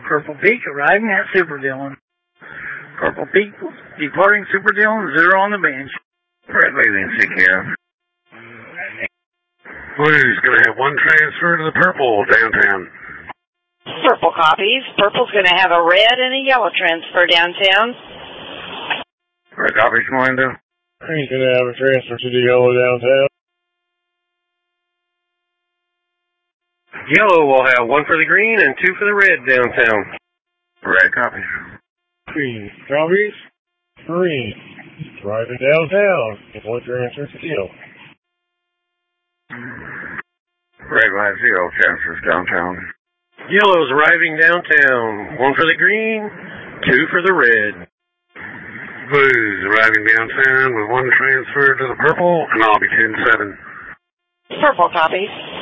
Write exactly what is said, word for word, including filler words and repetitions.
Purple Peak arriving at Super Dillon. Purple Peak departing Super Dillon, zero on the bench. Red leaving C K F. Blue's going to have one transfer to the purple downtown. Purple copies. Purple's going to have a red and a yellow transfer downtown. Red copies, Melinda. Green's going to have a transfer to the yellow downtown. Yellow will have one for the green and two for the red downtown. Red copies. Green copies. Green driving downtown with one transfer to yellow. Red will have zero transfers downtown. Yellow's arriving downtown. One for the green, two for the red. Blue's arriving downtown with one transfer to the purple, and I'll be ten seven. Purple copies.